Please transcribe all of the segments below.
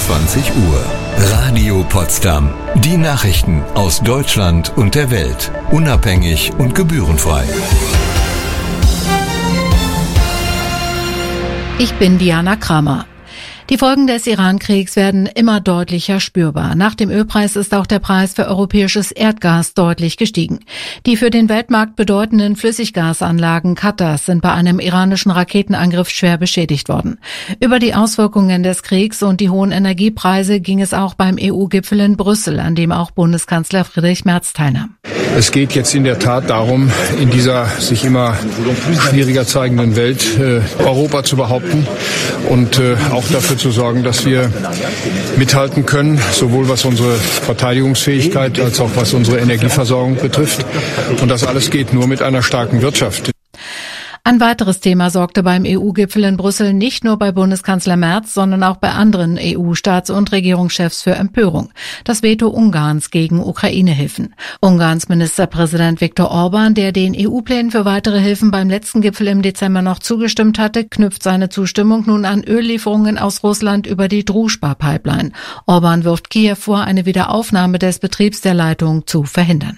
22 Uhr. Radio Potsdam. Die Nachrichten aus Deutschland und der Welt. Unabhängig und gebührenfrei. Ich bin Diana Kramer. Die Folgen des Iran-Kriegs werden immer deutlicher spürbar. Nach dem Ölpreis ist auch der Preis für europäisches Erdgas deutlich gestiegen. Die für den Weltmarkt bedeutenden Flüssiggasanlagen Qatars sind bei einem iranischen Raketenangriff schwer beschädigt worden. Über die Auswirkungen des Kriegs und die hohen Energiepreise ging es auch beim EU-Gipfel in Brüssel, an dem auch Bundeskanzler Friedrich Merz teilnahm. Es geht jetzt in der Tat darum, in dieser sich immer schwieriger zeigenden Welt Europa zu behaupten und auch dafür zu sorgen, dass wir mithalten können, sowohl was unsere Verteidigungsfähigkeit als auch was unsere Energieversorgung betrifft. Und das alles geht nur mit einer starken Wirtschaft. Ein weiteres Thema sorgte beim EU-Gipfel in Brüssel nicht nur bei Bundeskanzler Merz, sondern auch bei anderen EU-Staats- und Regierungschefs für Empörung. Das Veto Ungarns gegen Ukraine-Hilfen. Ungarns Ministerpräsident Viktor Orbán, der den EU-Plänen für weitere Hilfen beim letzten Gipfel im Dezember noch zugestimmt hatte, knüpft seine Zustimmung nun an Öllieferungen aus Russland über die Druzhba-Pipeline. Orbán wirft Kiew vor, eine Wiederaufnahme des Betriebs der Leitung zu verhindern.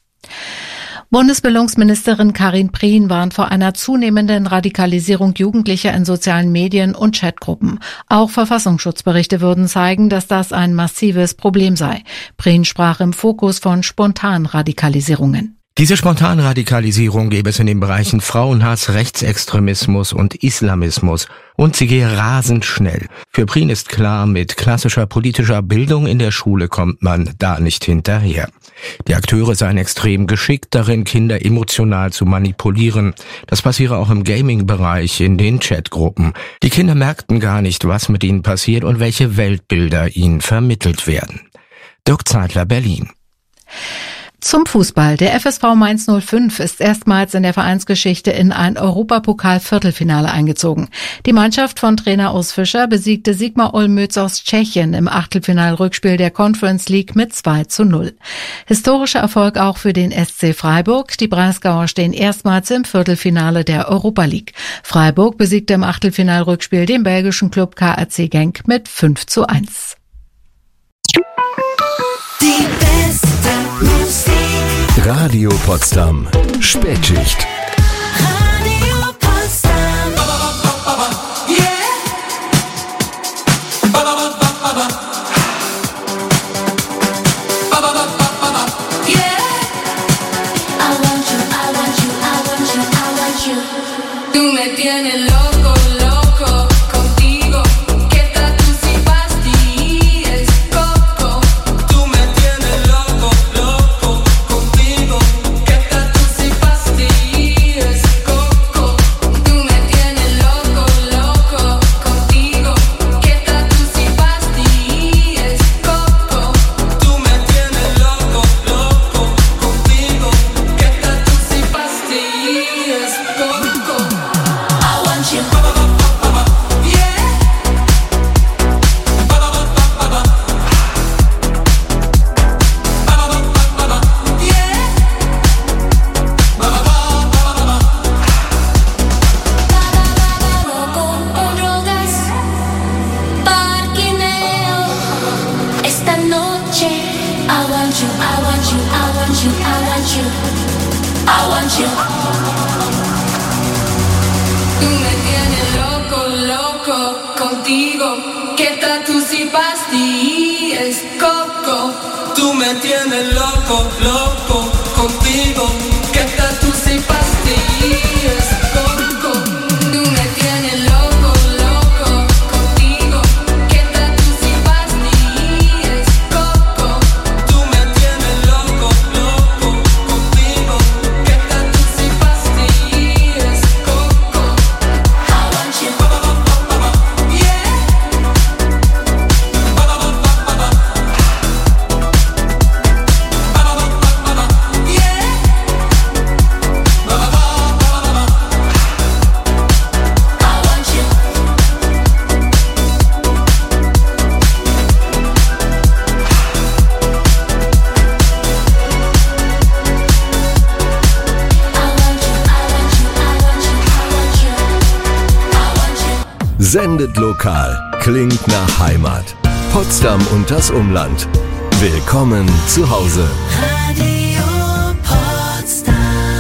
Bundesbildungsministerin Karin Prien warnt vor einer zunehmenden Radikalisierung Jugendlicher in sozialen Medien und Chatgruppen. Auch Verfassungsschutzberichte würden zeigen, dass das ein massives Problem sei. Prien sprach im Fokus von Spontanradikalisierungen. Diese Spontanradikalisierung gäbe es in den Bereichen Frauenhass, Rechtsextremismus und Islamismus und sie gehe rasend schnell. Für Prien ist klar, mit klassischer politischer Bildung in der Schule kommt man da nicht hinterher. Die Akteure seien extrem geschickt darin, Kinder emotional zu manipulieren. Das passiere auch im Gaming-Bereich, in den Chatgruppen. Die Kinder merkten gar nicht, was mit ihnen passiert und welche Weltbilder ihnen vermittelt werden. Dirk Zeitler, Berlin. Zum Fußball. Der FSV Mainz 05 ist erstmals in der Vereinsgeschichte in ein Europapokal-Viertelfinale eingezogen. Die Mannschaft von Trainer Urs Fischer besiegte Sigma Olmütz aus Tschechien im Achtelfinal-Rückspiel der Conference League mit 2:0. Historischer Erfolg auch für den SC Freiburg. Die Breisgauer stehen erstmals im Viertelfinale der Europa League. Freiburg besiegte im Achtelfinal-Rückspiel den belgischen Club KRC Genk mit 5:1. Die beste Musik. Radio Potsdam. Spätschicht. Radio Potsdam. Yeah. Yeah. I want you, I want you, I want you, I want you. Tú me tienes loco, loco contigo. Que tú si pastillas coco. Tú me tienes loco, loco contigo. Que tú si pastillas coco. Tú me tienes loco, loco contigo. Que tú si pastillas coco. Tú me tienes loco, loco contigo. Que tú si pastillas coco. I want you. Yeah. Loco con drogas, parquineo. Esta noche, I want you, I want you, I want you, I want you, I want you. Tú me tienes loco, loco contigo. Que tú si pastillas coco. Tú me tienes loco, loco contigo. Que tú si pastillas coco. Tú me tienes loco, loco contigo. Que tú si pastillas coco. Tú me tienes loco, loco contigo. Que tú si pastillas coco. I want you. Yeah. Sendet lokal. Klingt nach Heimat. Potsdam und das Umland. Willkommen zu Hause. Radio Potsdam.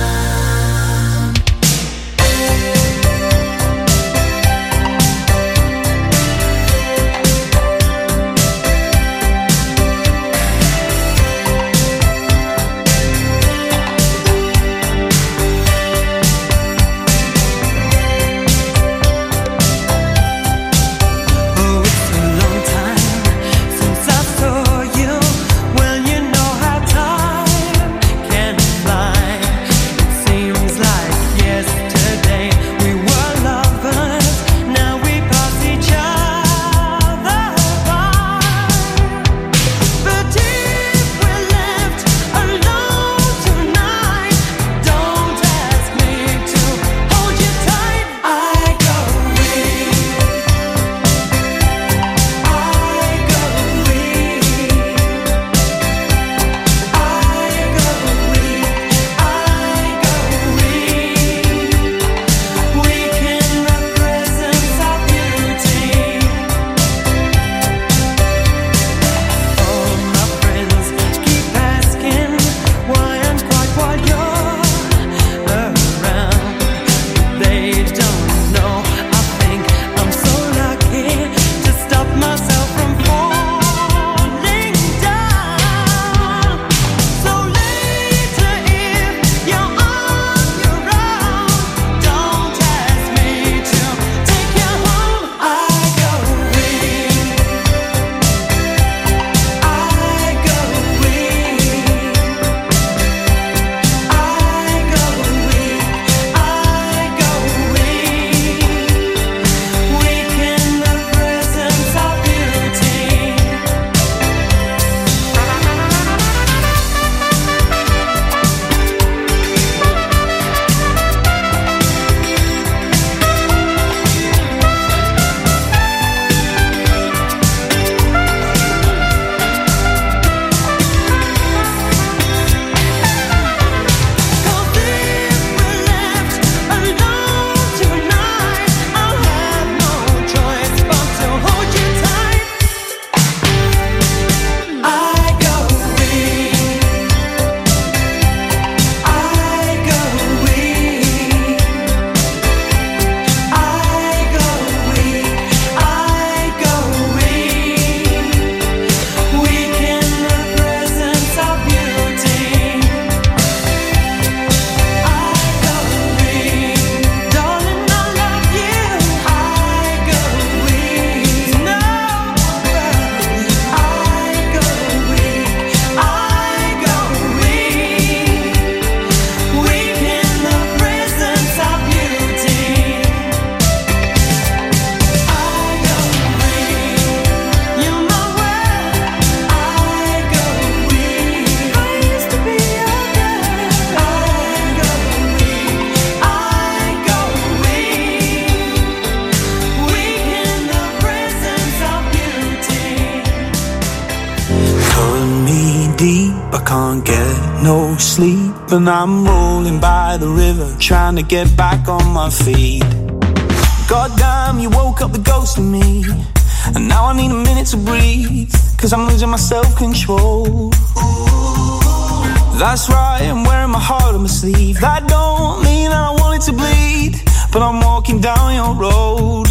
no sleep, and I'm rolling by the river, trying to get back on my feet. Goddamn, you woke up the ghost in me, and now I need a minute to breathe, 'cause I'm losing my self-control. That's right, I'm wearing my heart on my sleeve. That don't mean I want it to bleed, but I'm walking down your road.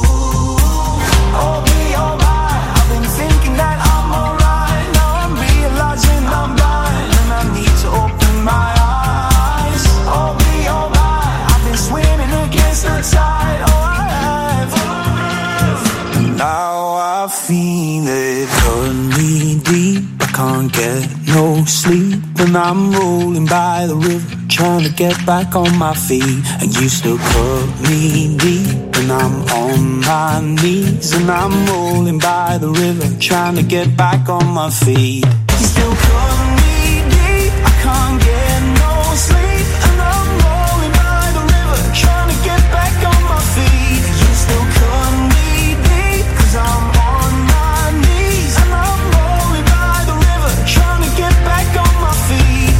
Oh, be alright, I've been thinking that I'm alright. Now I'm realizing I'm blind, and I need to open my eyes. Oh, be alright, I've been swimming against the tide. Oh, I have. Now I feel it cutting me deep. I can't get no sleep, and I'm rolling by the river, trying to get back on my feet. And you still cut me deep, and I'm on my knees, and I'm rolling by the river, trying to get back on my feet. You still cut me deep, I can't get no sleep, and I'm rolling by the river, trying to get back on my feet. You still cut me deep, 'cause I'm on my knees, and I'm rolling by the river, trying to get back on my feet.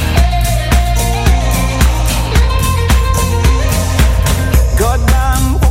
Goddamn,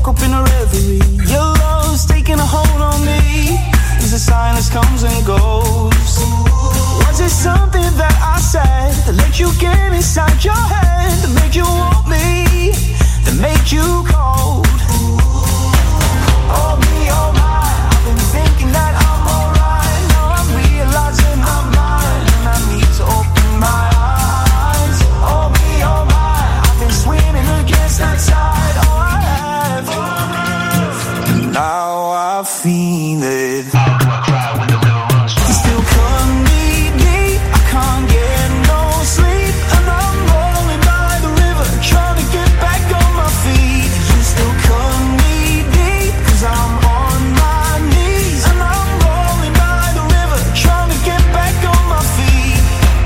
how I feel it. How do I cry when the river runs dry? You still couldn't leave me, I can't get no sleep, and I'm rolling by the river, trying to get back on my feet. You still couldn't leave me, 'cause I'm on my knees, and I'm rolling by the river, trying to get back on my feet.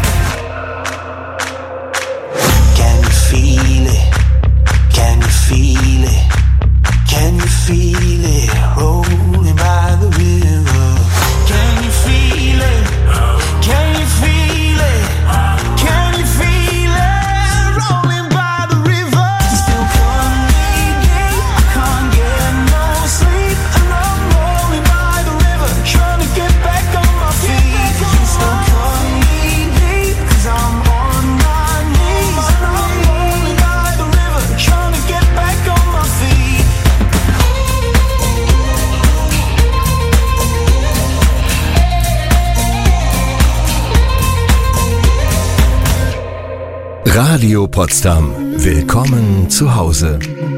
Can you feel it? Can you feel it? Can you feel it? Rolling by the river. Can you feel it? Can you feel it? Can you feel it? Rolling by the river. You still can't leave me, I can't get no sleep, and I'm rolling by the river, trying to get back on my feet. You still can't leave me, 'cause I'm on my knees, and I'm rolling by the river, trying to get back on my feet. Radio Potsdam. Willkommen zu Hause.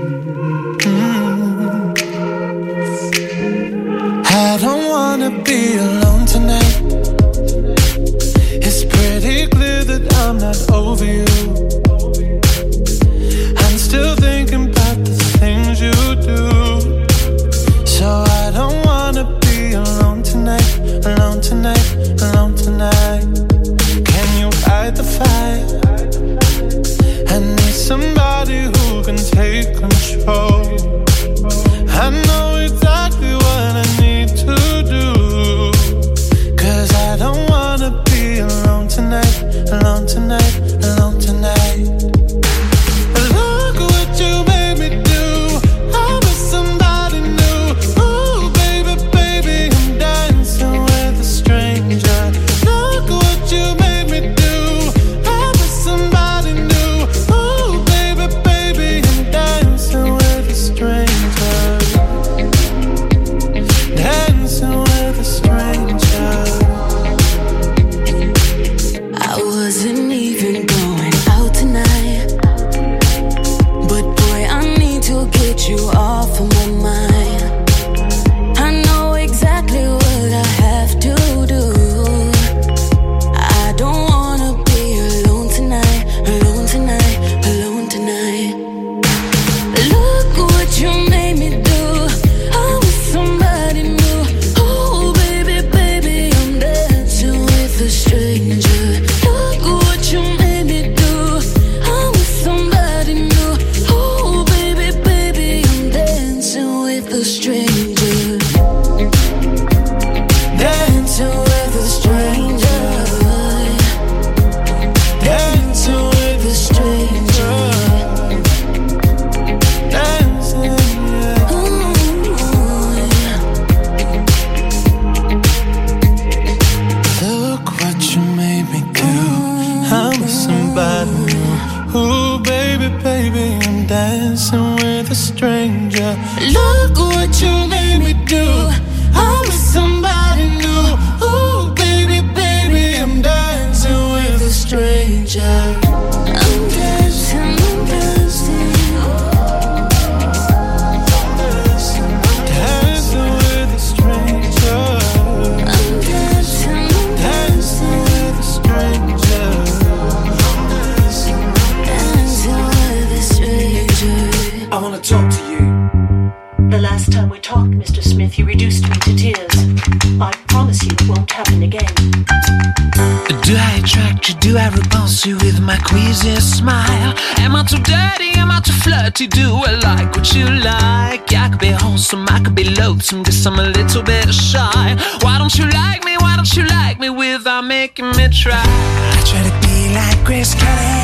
I don't wanna be alone tonight. It's pretty clear that I'm not over you. I'm still thinking about the things you do. So I don't wanna be alone tonight, alone tonight, alone tonight. Can you fight the fight? I need somebody who can take control. I know exactly what I need to do, 'cause I don't wanna be alone tonight, alone tonight, alone tonight. Look what you made me do. I'm with somebody new. Ooh, baby, baby, I'm dancing with a stranger. Look what you made me do. I'm with somebody new. Ooh, baby, baby, I'm dancing with a stranger. Dancing with a stranger. I wasn't even going out tonight, but boy, I need to get you off of my mind. I know exactly what I have to do. I don't wanna be alone tonight, alone tonight, alone tonight. Look what you made me do. I'm with somebody new. Oh, baby, baby, I'm dancing with a stranger. Look what you made me do. I'm with somebody new. Oh, baby, baby, I'm dancing with a stranger. Dancing with a stranger. Dancing with a stranger. Dancing, yeah. Look what you made me do. I'm with somebody new. Ooh, baby, baby, I'm dancing with a stranger. Look what you made me do. I'm with somebody new. Ooh, baby, baby, I'm dancing with a stranger. I'm dancing, I'm dancing. Dancing with a stranger. I'm dancing, I'm Dancing with a stranger. dancing with a stranger. I want to talk to you. The last time we talked, Mr. Smith, you reduced me to tears. I promise you it won't happen again. Do I attract you? Do I repulse you with my queasy smile? Am I too dirty? Am I too flirty? Do I like what you like? I could be wholesome, I could be loathsome, guess I'm a little bit shy. Why don't you like me? Why don't you like me without making me try? I try to be like Grace Kelly,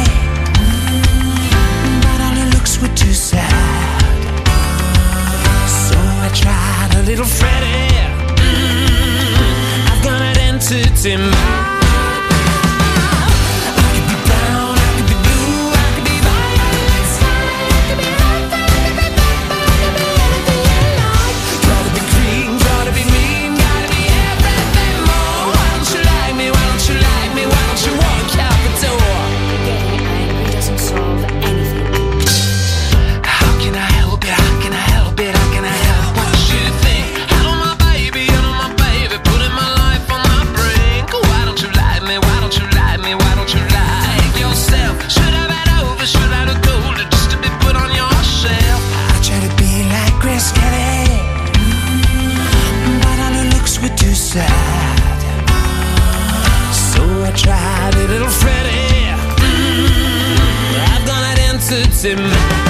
but all her looks were too sad. So I tried a little Freddie. I've got an entity mind. I could be brown, I could be blue, I could be violet. I could be red, I could be black, I could be anything you like. Gotta be green, gotta be mean, gotta be everything more. Why don't you like me? Why don't you like me? Why don't you walk out the door? Getting angry doesn't solve anything. How can I help it? How can I help it? How can I help what you think? were too sad. So I tried a little Freddie. I've got an entertainment.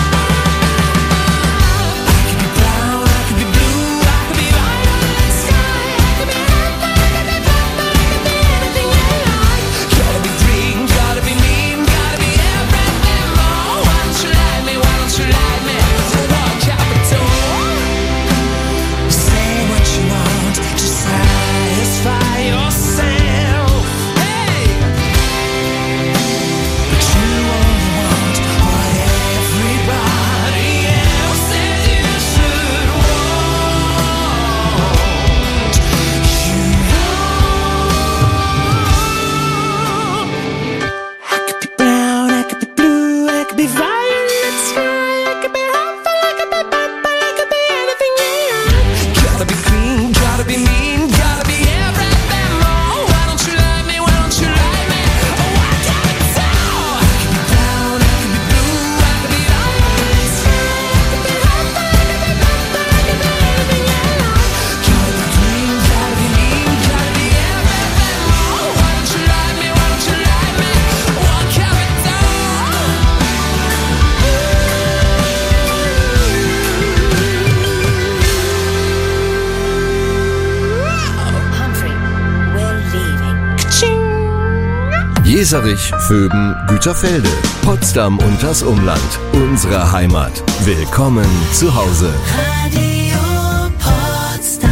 Jeserich, Vöben, Güterfelde, Potsdam und das Umland. Unsere Heimat. Willkommen zu Hause. Radio Potsdam.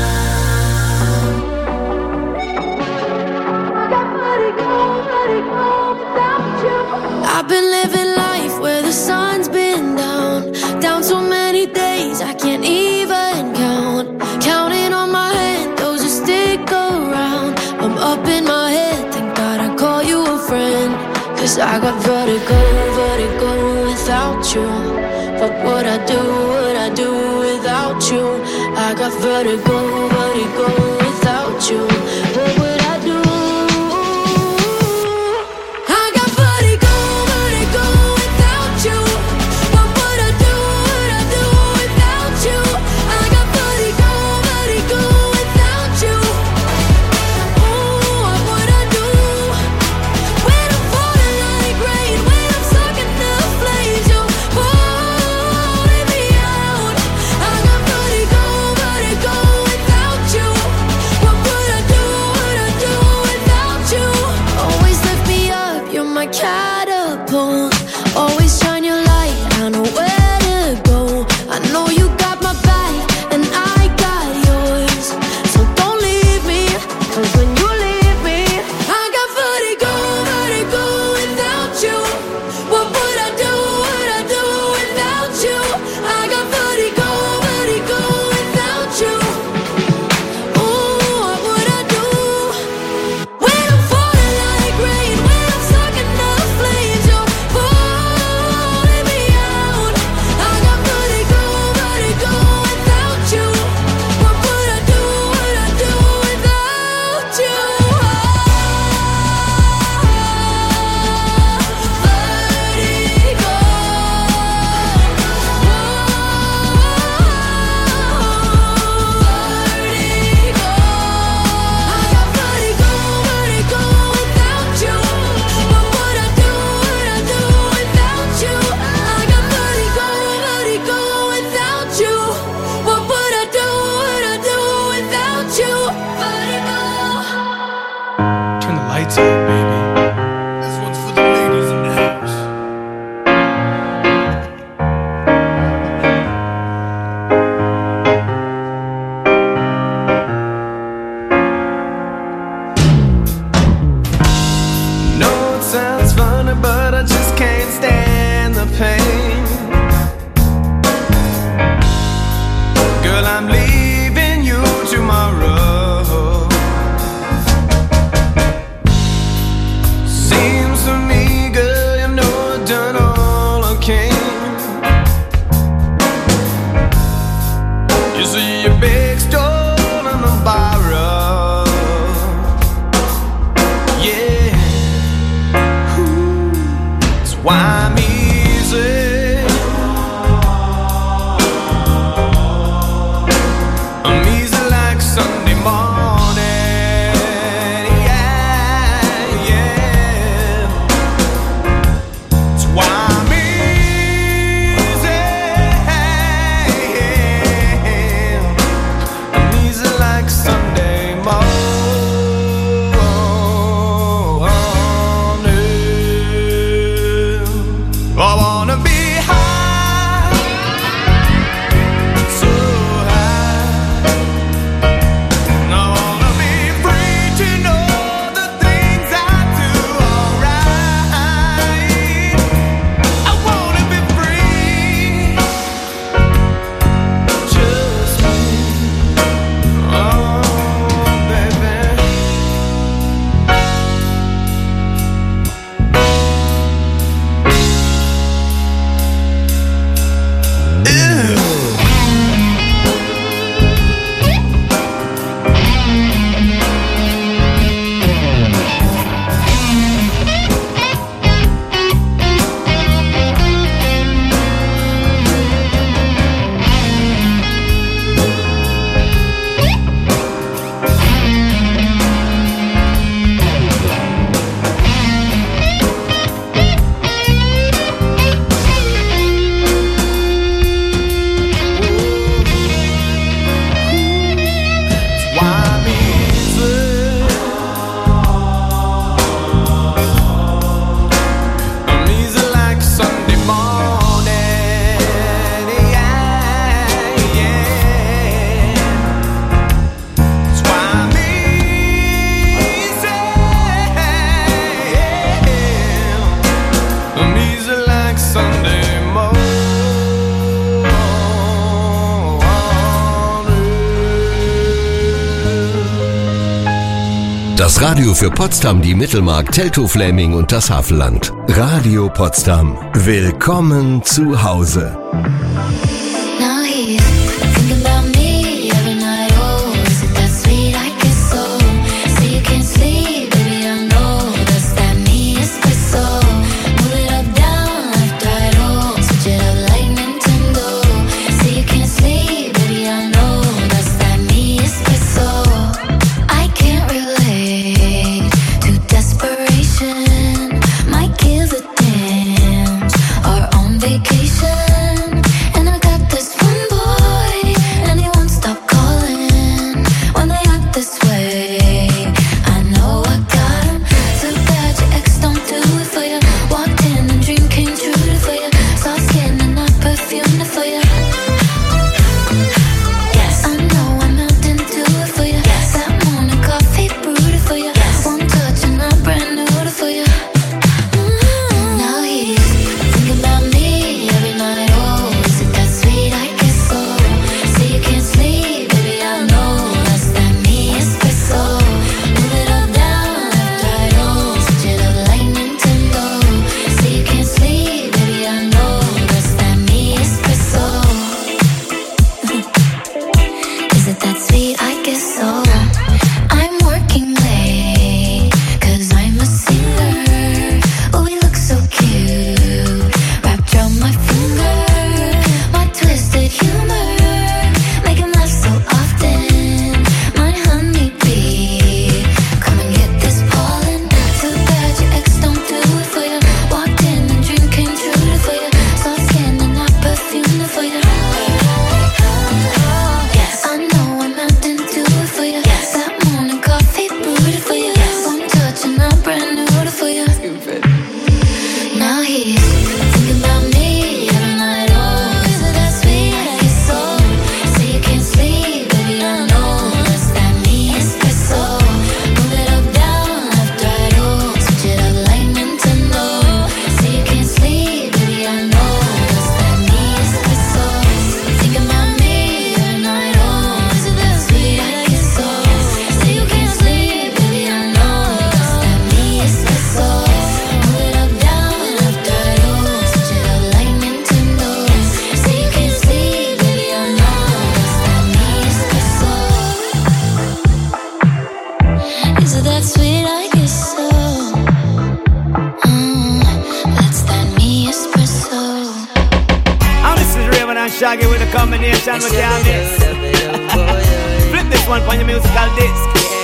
I've been living life where the sun's been down so many days I can't even count. Counting on my hand, those who stick around. I'm up in my head, thank God I call you a friend. Cause I got vertigo without you. What would I do without you? I got vertigo without you. What would I do? I got vertigo without you. What would I do without you? I got vertigo without you. Ooh, what would I do? When I'm falling like rain, when I'm stuck in the flames, you're pulling me out. I got vertigo without you. What would I do without you? Always lift me up, you're my catapult. Always shine your light, I know where to go. I know you got my back, and I got yours. So don't leave me, cause when you leave me, I got vertigo without you. What would I do without you? I got vertigo without you. Ooh, what would I do? When I'm falling like rain, when I'm stuck in the flames, you're pulling me out. I got vertigo without you. What would I do without you? Turn the lights on, baby. This one's for the ladies in the house. No, it sounds funny, but I just can't stand the pain. Girl, I'm leaving you tomorrow. Seems to me, girl, you know I've done all I can. You see your big stone in the borrow. Yeah. That's why I'm easy. I'm easy like Sunday morning. Das Radio für Potsdam, die Mittelmark, Teltow-Fläming und das Havelland. Radio Potsdam. Willkommen zu Hause. Now he's thinking about me every night. Oh, is it that sweet? I guess so. Say you can't sleep, baby, I know. Does that mean it's good so? Move it up, down, left, right, oh. Switch it up like Nintendo. Say you can't sleep, baby, I know. Does that mean it's good so? I can't relate to desperation. My kids are dance are on vacation. And I got this one boy, and he won't stop calling when they act this way. I know I got him. So bad your ex don't do it for you. Walked in and dream came true for you. Soft skin and not perfume for you. Yes, I know I'm out and do it for you. Yes, that morning coffee brewed it for you. Yes, one touch and I'm brand new for you. Now he's thinking about me every night. Oh, is it that sweet? I guess so. Say you can't sleep, baby, I know. Does that mean it's good so? Move it up, down, left, right, oh. Switch it up like Nintendo. Say you can't sleep, baby, I know. Does that mean it's good so? Is it that sweet? I guess so. I'm working late, 'cause I'm a singer. Oh, we look so cute, wrapped around my finger. My twisted humor, make him laugh so often. My honeybee, come and get this pollen. Too bad your ex don't do it for you. Walked in and dream came true for you. Soft skin and not perfume for you. Yes, I know I'm out and do it for you. Yes, that morning coffee brewed it for you. Yes, one touch and I'm brand new for you. Now he's thinking about me every night. Oh, is it that sweet? I guess so. Say you can't sleep, baby, I know. Does that mean it's good so? Move it up, down, left, right, oh. Switch it up like Nintendo. Say you can't sleep, baby, I know. Does that mean it's good so? Thinking about me every night. Oh, is it that sweet? I guess so. Say you can't sleep, baby, I know. Does that mean it's good so? Move it up, down, left, right, oh. Switch it up like Nintendo. Say you can't sleep, baby, I know. Does that mean it's good so? Is it that sweet? I guess so. That's that me espresso. And this is Raven and Shaggy with a combination with your mix. Flip this one on your musical disc.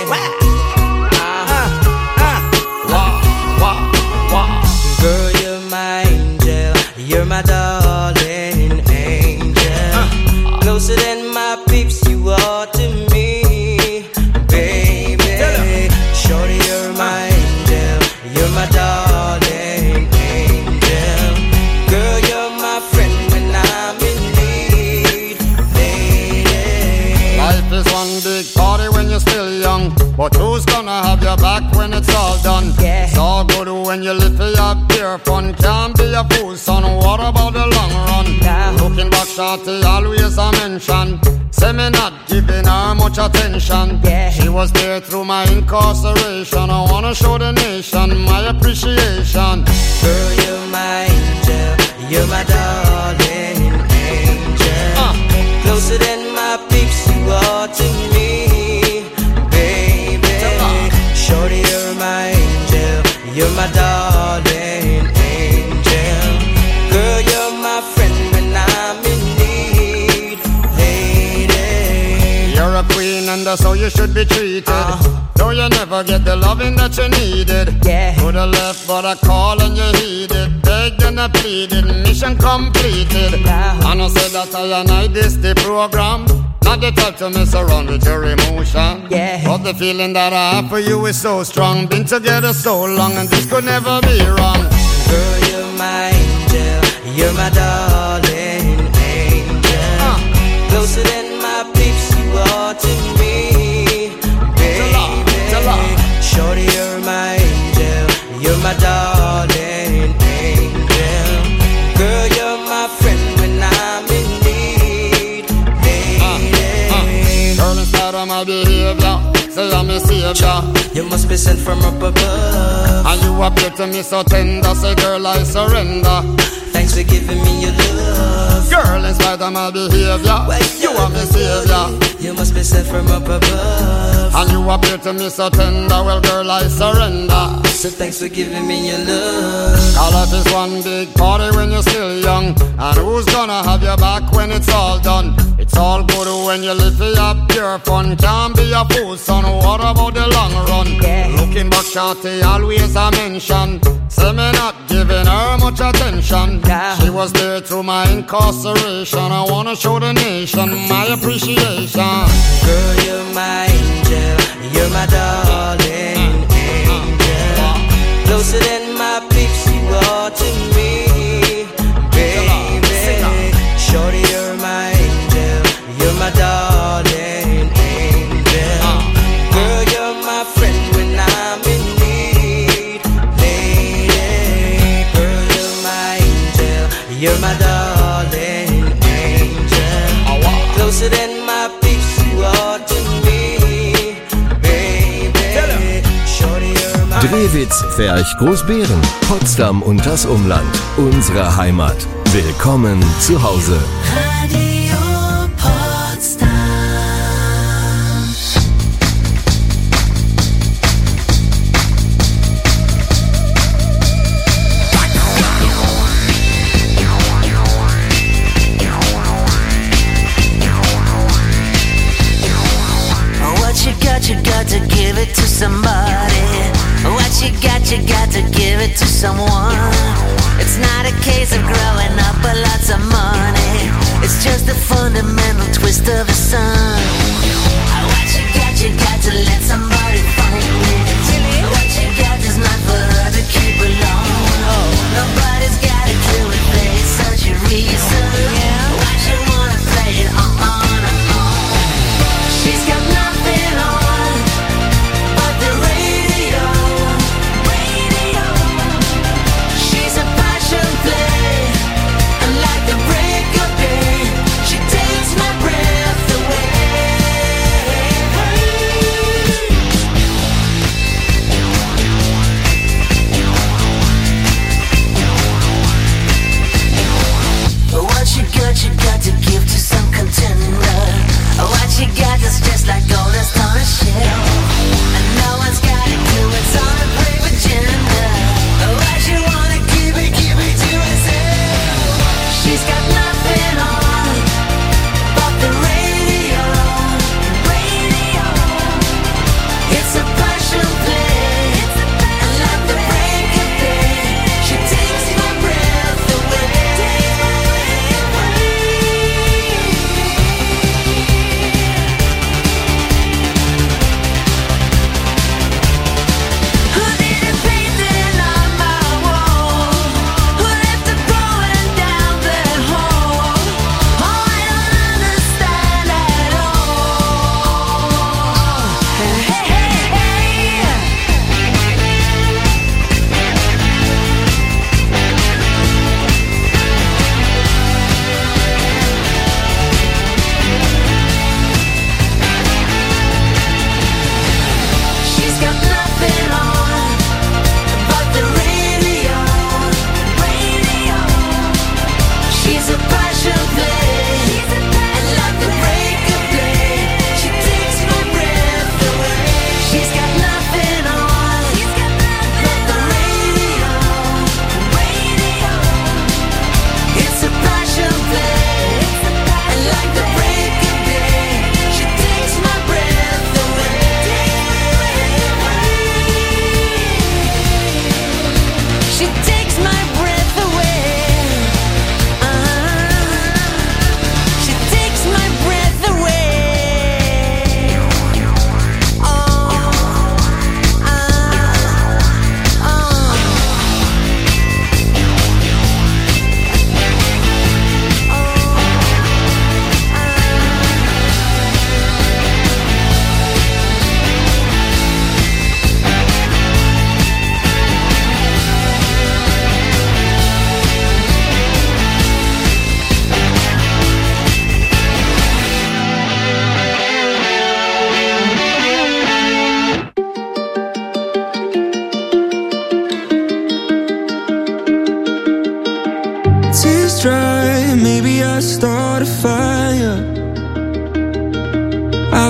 Girl, you're my angel, you're my darling angel. Closer than my peeps, you are to me, baby. Shorty, you're my angel, you're my darling angel. Girl, you're my friend when I'm in need, lady. Life is one big party when you're still young, but who's gonna have your back when it's all done? Yeah. It's all good when you live for your pure fun. Can't be a fool, son. What about the long run? Nah. Looking back, shorty, always a mention. Say me not giving her much attention. Yeah. She was there through my incarceration. I wanna show the nation my appreciation. Girl, you're my angel, you're my darling angel. Closer than my peeps, you are to me, baby. Shorty, you're my angel, you're my darling angel. Girl, you're my friend when I'm in need, lady. You're a queen and that's how you should be treated. Though you never get the loving that you needed. Yeah. Coulda left but I call and you heeded. Begged and I pleaded, mission completed. And I said that I and I this the program. Not the type to mess around with your emotion. Yeah. But the feeling that I have for you is so strong. Been together so long and this could never be wrong. Girl, you're my angel, you're my darling angel. Closer than my peeps, you are to me, baby. Shorty, you're my angel, you're my darling angel. Girl, you're my friend when I'm in need, lady. Girl, in spite of my behavior, say I'm a savior. You must be sent from up above. And you appear to me so tender, say girl I surrender. Thanks for giving me your love. Girl, in spite of my behavior, you are my savior. You must be sent from up above. And you appear to me so tender, well girl I surrender. So thanks for giving me your love. All life is one big party when you're still young. And who's gonna have your back when it's all done? It's all good when you live for your pure fun. Can't be a fool son, what about the long run? Looking back shorty, always a mention. Say me not giving her much attention. She was there through my incarceration. I wanna show the nation my appreciation. Girl, you're my angel. You're my darling angel. Closer than my peeps, you are to me, baby. Shorty, you're my angel. You're my darling angel. Girl, you're my friend when I'm in need, lady. Girl, you're my angel. You're my darling angel. Closer than my peeps, you are to me, baby. Shorty, you're my Drewitz, Ferch, Großbeeren, Potsdam und das Umland. Unsere Heimat. Willkommen zu Hause. Radio Potsdam. You got to give it to somebody. What you got to give it to someone. It's not a case of growing up with lots of money. It's just a fundamental twist of the sun. What you got to let somebody find it. What you got is not for her to keep alone. Nobody's got a clue if there's such a reason. Why she wanna play it on and on. She's got nothing on but the radio. She's a passion play, and like the break of day, she takes my breath away.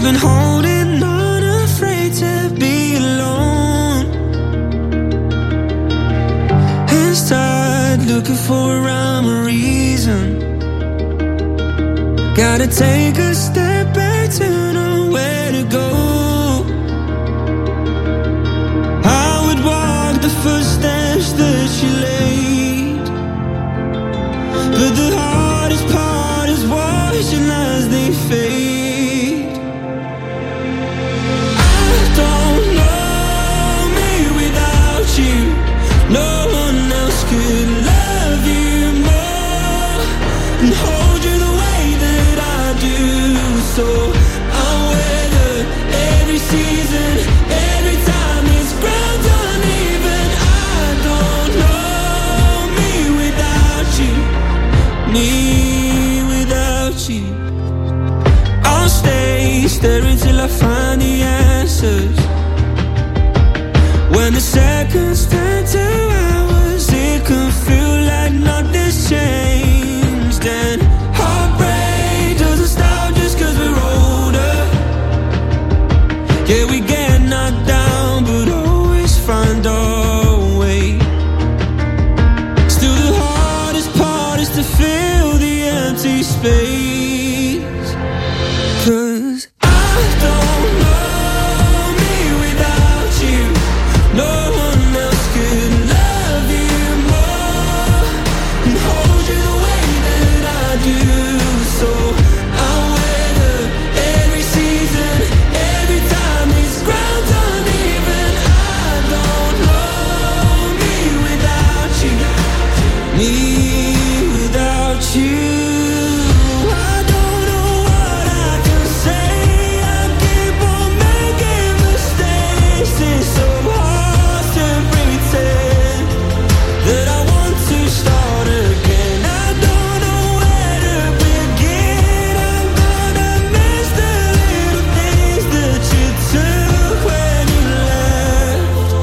I've been holding on, afraid to be alone. Hands tied, looking for a rhyme or reason. Gotta take a step back to know where to go. I would walk the footsteps that she laid, but the hardest part is watching as they fade. I don't know me without you. No one else could love you more and hold you the way that I do. So I'll weather every season, every time it's ground uneven. I don't know me without you, me without you. I'll stay staring till I find the answers. When the seconds turn to hours, it can feel like nothing's changed. And heartbreak doesn't stop just 'cause we're older. Yeah, we get knocked down, but always find our way. Still the hardest part is to fill the empty space. 'Cause I don't know me without you. No one else could love you more and hold you the way that I do. So I'll weather every season, every time it's ground uneven. I don't know me without you, me without you. I don't know what I can say. I keep on making mistakes. It's so hard to pretend that I want to start again. I don't know where to begin. I'm gonna miss the little things that you took when you left.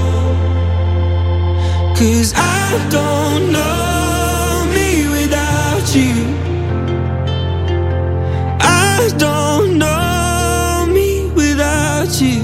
'Cause I don't know me without you. I don't know me without you.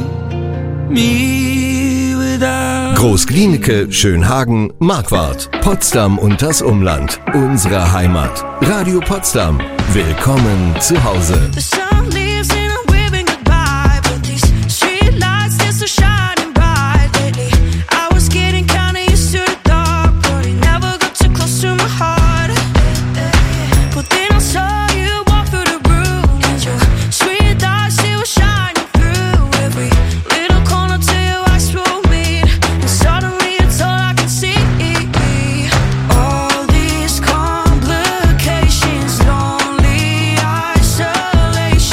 Me without Groß-Glienicke, Schönhagen, Marquardt, Potsdam und das Umland. Unsere Heimat. Radio Potsdam. Willkommen zu Hause. The sun leaves and I'm waving goodbye, but these street lights, they're so shining bright lately. I was getting kinda used to the dark, but it never got too close to my heart. But then I saw you walk through the room, and your sweet eyes, they were shining through every little corner till your eyes will meet, and suddenly it's all I can see. All these complications, lonely isolation.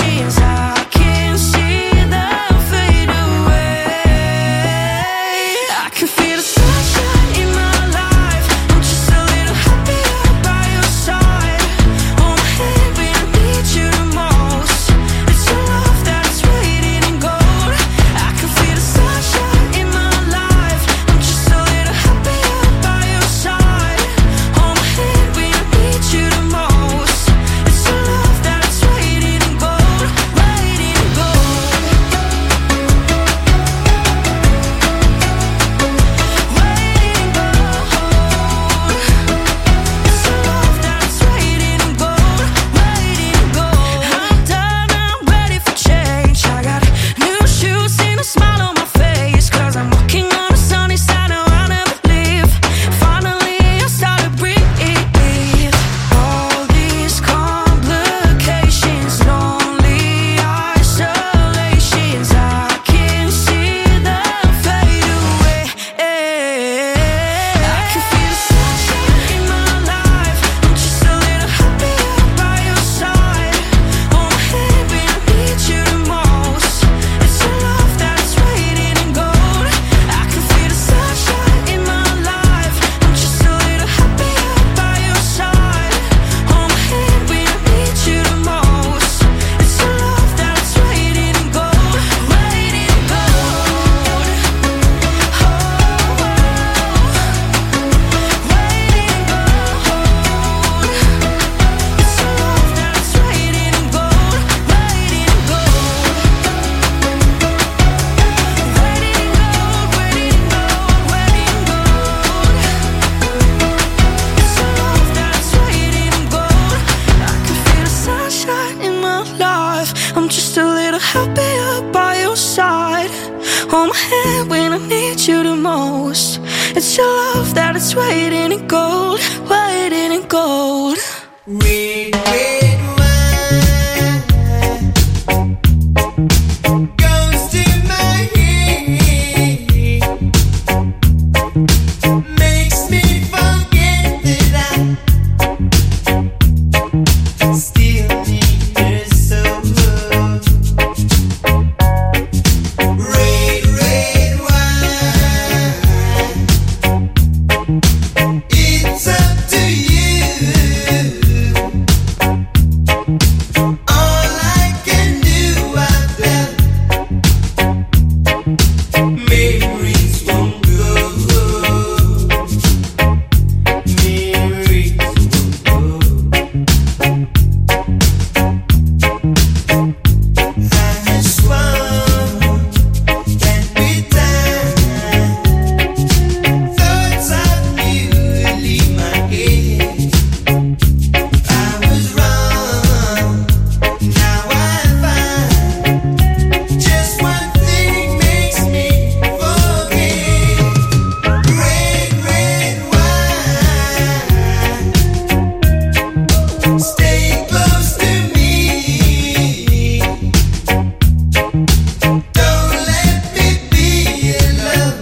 most. It's your love that is waiting in gold, waiting in gold. Red, red wine goes to my head, makes me forget that I still need her so. Red, red wine, it's up to you. All I can do, I've left memories won't go. Memories won't go. I swore that we died. Thoughts of you leave my head. I was wrong. Now I find just one thing makes me forget. Red, red wine, stay close to me. Don't let me be alone.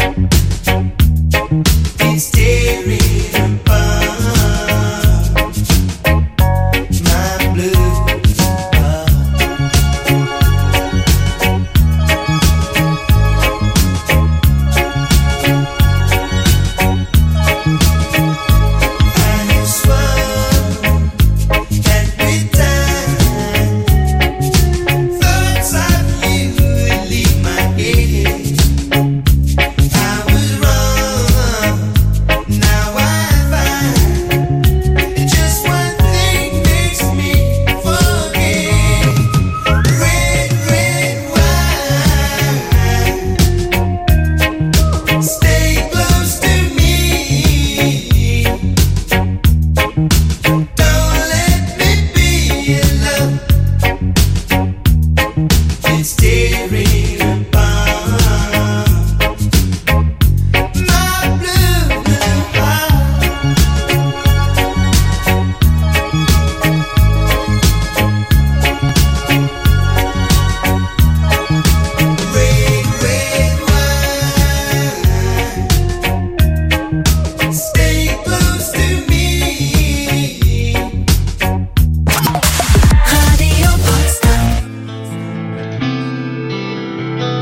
It's tearing apart my blue heart. I swore that we died. Thoughts of you leave my head. I was wrong. Now I find just one thing makes me forget. Red, red wine, stay close to me. Don't let me be alone. It's tearing apart my blue, blue heart. Red, red wine, stay close to me. Radio Potsdam.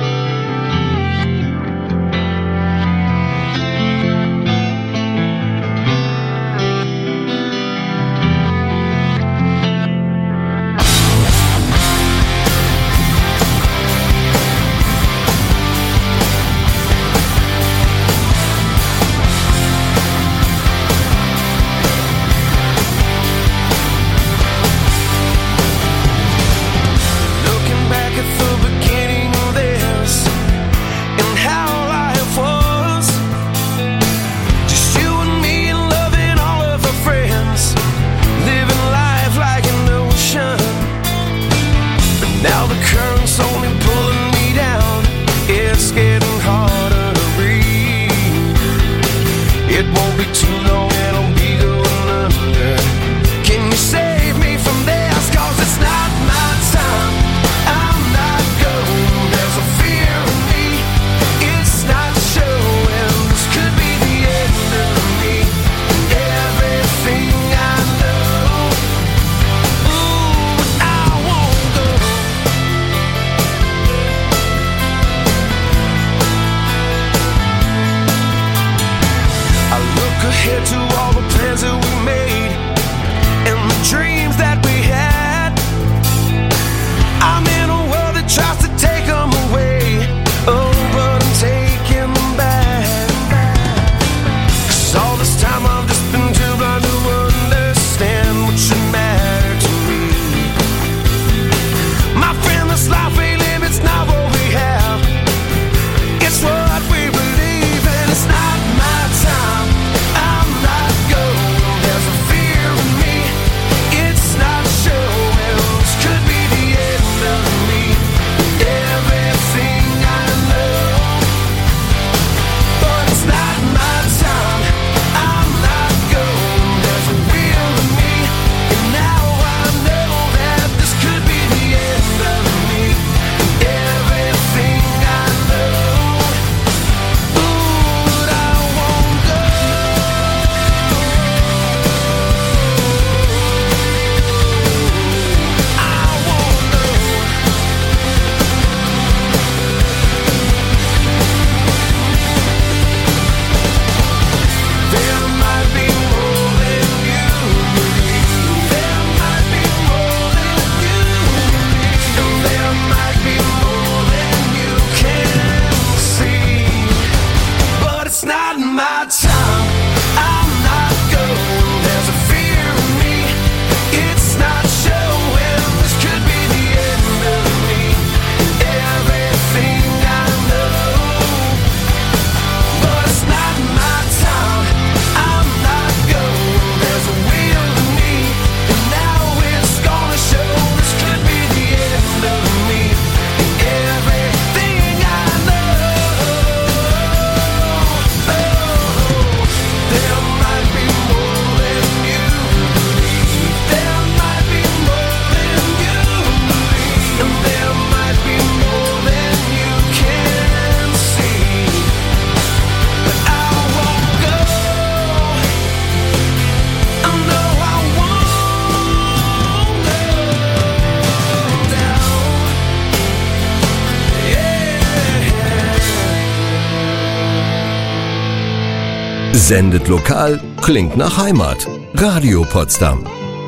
Sendet lokal, klingt nach Heimat. Radio Potsdam.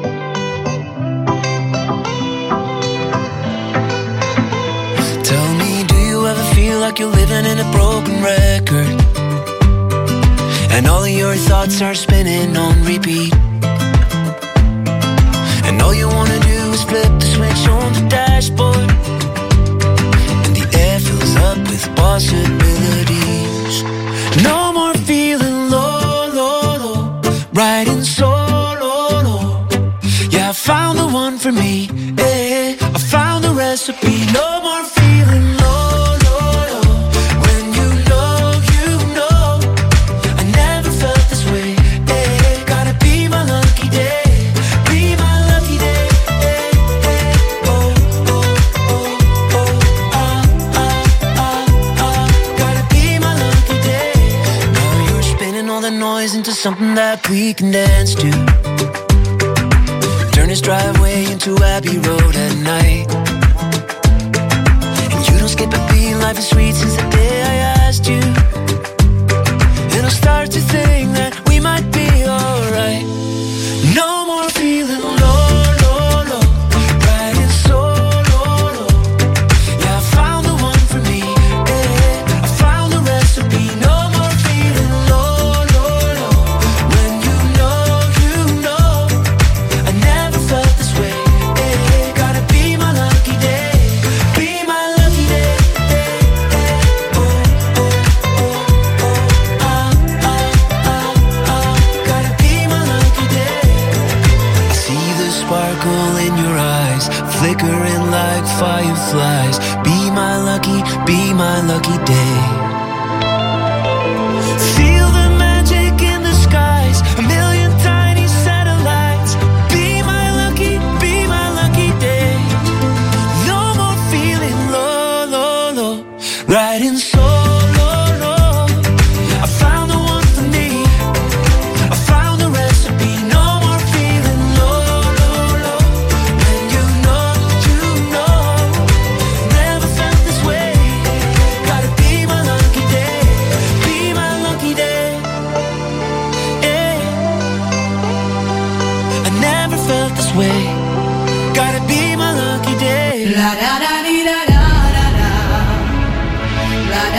Tell me, do you ever feel like you're living in a broken record? And all of your thoughts are spinning on repeat. And all you wanna do is flip the switch on the dashboard. And the air fills up with possibilities. No more feeling low, low, low. Riding solo, low. Yeah, I found the one for me. Eh, I found the recipe. No more feeling low, low, low. When you know, I never felt this way. Eh, gotta be my lucky day. Be my lucky day. Eh, eh, oh, oh, oh, oh, gotta be my lucky day. Now you're spinning all the noise into something that we can dance to. Turn his driveway into Abbey Road at night. And you don't skip a beat, life is sweet since the day I asked you. And I start to think that we might be alright. No more feeling low, low, low. Riding solo, low. Yeah, I found the one for me. I found the recipe. No more feeling low, low, low. When you know, I never felt this way. Gotta be my lucky day. Be my lucky day. Oh, oh, oh, oh, gotta be my lucky day. I see the sparkle in your eyes, flickering like fireflies. Be my lucky day. Feel the magic in the skies, a million tiny satellites. Be my lucky day. No more feeling low, low, low. Riding solo, low. I found the one for me. I found the recipe. No more feeling low, low, low. When you know, never felt this way. Gotta be my lucky day. Be my lucky day. Yeah. I never felt this way. Gotta be my lucky day. La da da dee da da da da. La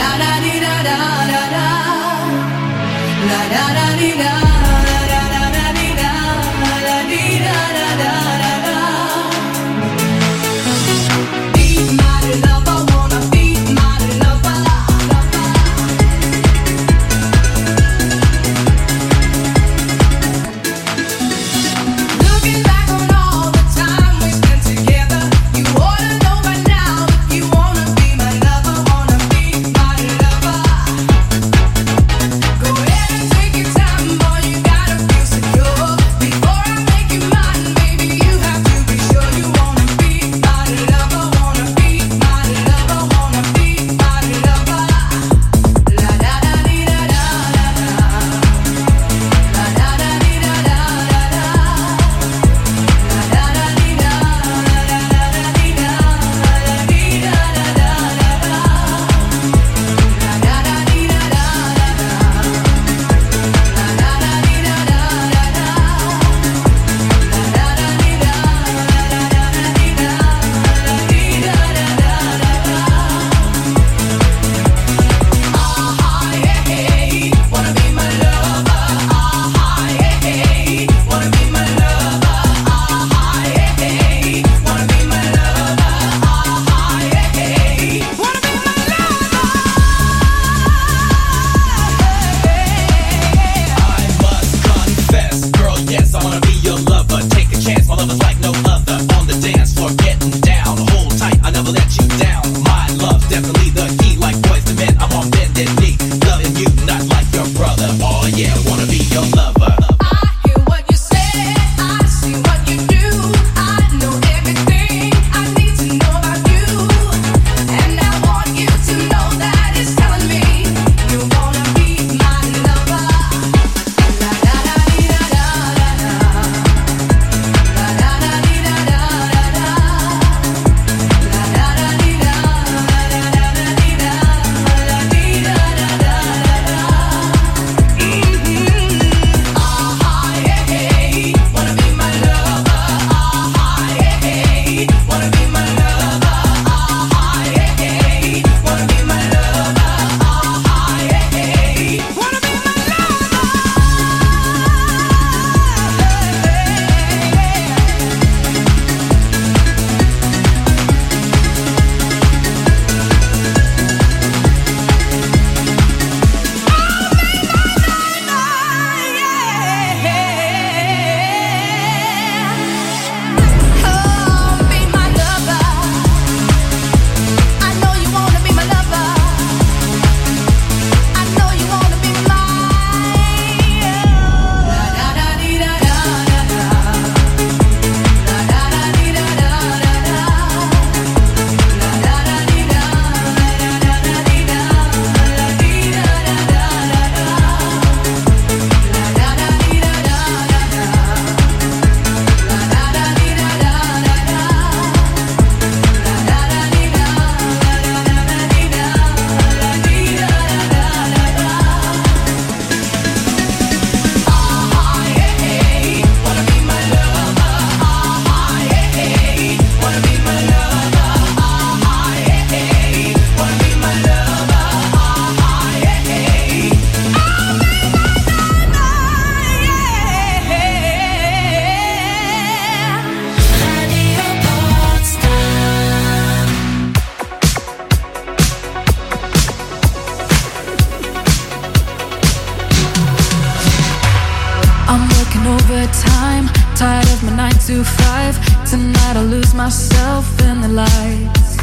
Tired of my 9 to 5. Tonight I'll lose myself in the lights.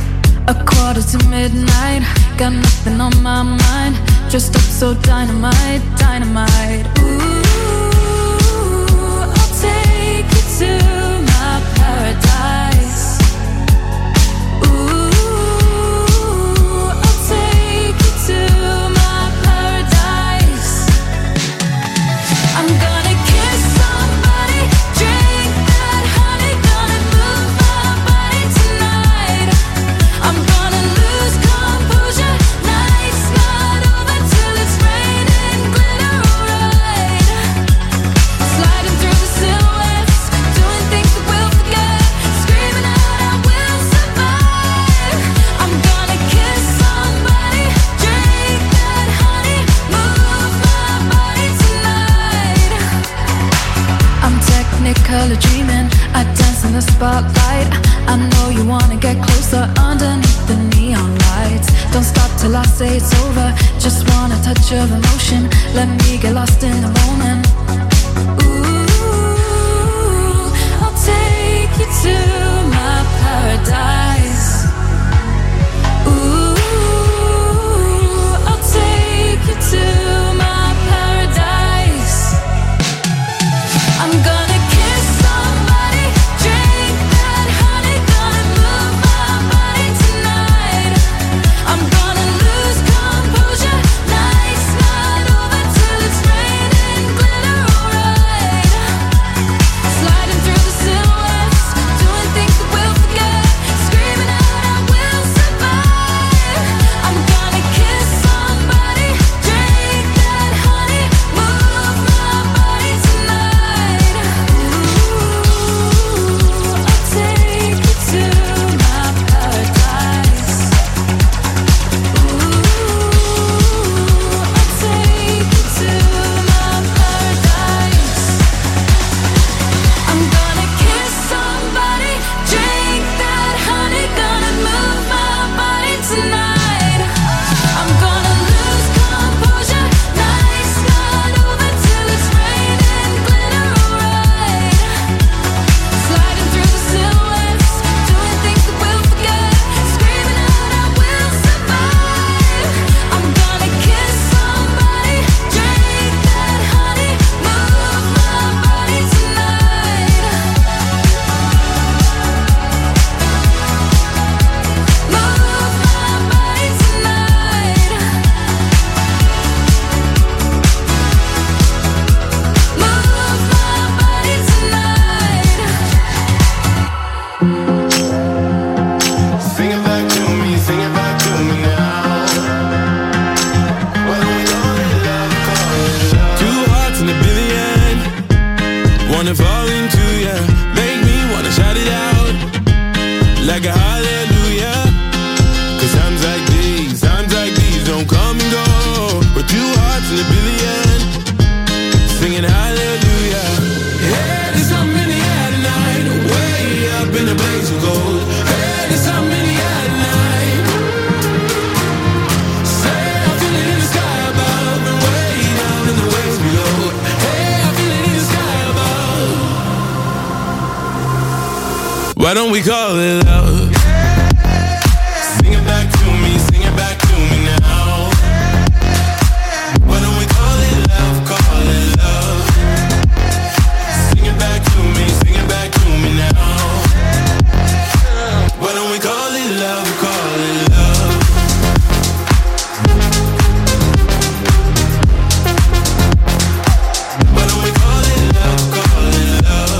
1:45, got nothing on my mind. Dressed up so dynamite, dynamite. Ooh, I'll take you to my paradise. Ooh, I'll take you to my paradise. I'm gonna kiss somebody, drink that honey, gonna move my body tonight. I'm gonna lose composure, night's not over till it's raining glitter, alright. Sliding through the silhouettes, doing things that we'll forget, screaming out I will survive. I'm gonna kiss somebody, drink that honey, move my body tonight. I'm technicolor dreaming, I dance in the spotlight. I know you wanna get closer underneath the neon lights. Don't stop till I say it's over, just want a touch of emotion. Let me get lost in the moment. Ooh, I'll take you to my paradise. Ooh, I'll take you to my paradise. I'm gonna kiss somebody, drink that honey, gonna move my body tonight. I'm gonna lose composure, night's not over till it's raining glitter, alright. Sliding through the silhouettes, doing things that we'll forget, screaming out I will survive. I'm gonna kiss somebody, drink that honey, move my body tonight. Ooh, I'll take you to my paradise. Ooh, I'll take you to my paradise. I'm gonna kiss somebody, drink that honey, gonna move my body tonight. I'm gonna lose composure, night's not over till it's raining glitter, alright. Sliding through the silhouettes, doing things that we'll forget, screaming out I will survive. I'm gonna kiss somebody, drink that honey, move my body tonight. Move my body tonight. Move my body tonight. Sing it back to me, sing it back to me now. What do we call it, love? Call it love. 2 hearts in a billion, wanna fall into ya, make me wanna shout it out like a hallelujah. 'Cause times like these don't come and go. But 2 hearts in a billion, singing hallelujah. Hey, there's something in the air tonight, way up in the blaze of gold. Hey, there's something in the air tonight. Say I feel it in the sky above and way down in the waves below. Hey, I feel it in the sky above. Why don't we call it love? Sing it back to me, sing it back to me now. Why don't we call it love, call it love. Sing it back to me, sing it back to me now. Why don't we call it love, call it love. Why don't we call it love, call it love.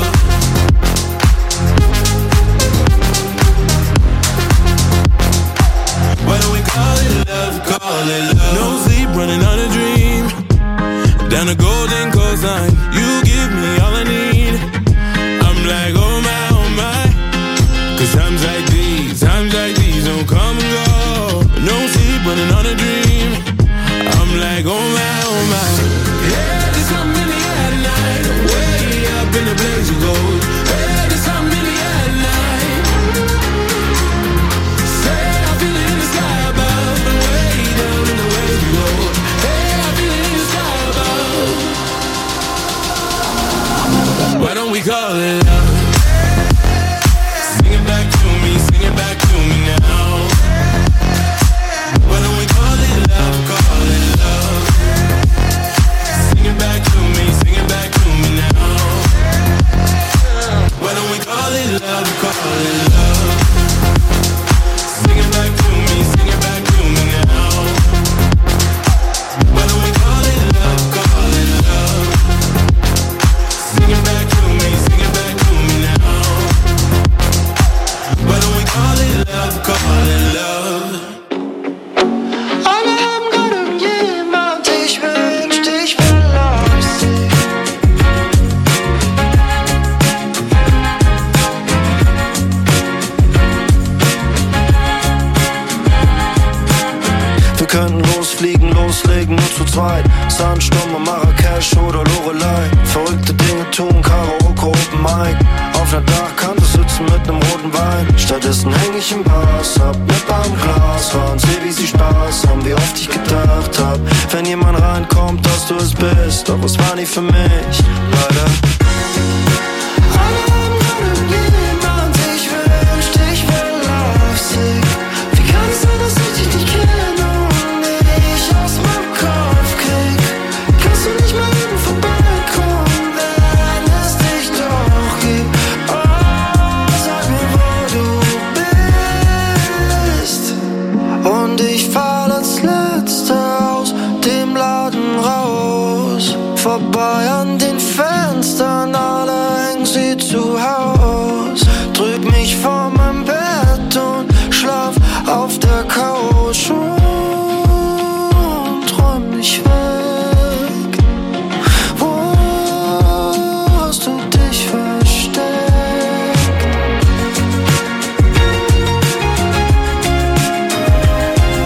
Why don't we call it love, call it love. No sleep, running on a dream, down the golden coastline. You give me all I need. I'm like, oh my, oh my. 'Cause times like these don't come and go. No sleep, running on a dream. I'm like, oh my, oh my. Yeah, there's something in the air tonight, way up in the blaze of gold. Yeah, there's something in the air tonight. Say I feel it in the sky above and way down in the waves below. Hey, I feel it in the sky above. Why don't we könnten losfliegen, loslegen, nur zu zweit. Sandsturm, Marrakesch oder Lorelei. Verrückte Dinge tun, Karaoke, Open Mic. Auf einer Dachkante sitzen mit nem roten Wein. Stattdessen häng ich im Bars ab, mit am Glas ran. Seh, wie sie Spaß haben, wie oft ich gedacht hab, wenn jemand reinkommt, dass du es bist. Doch es war nie für mich, leider. Vorbei an den Fenstern, alle hängen sie zu Hause.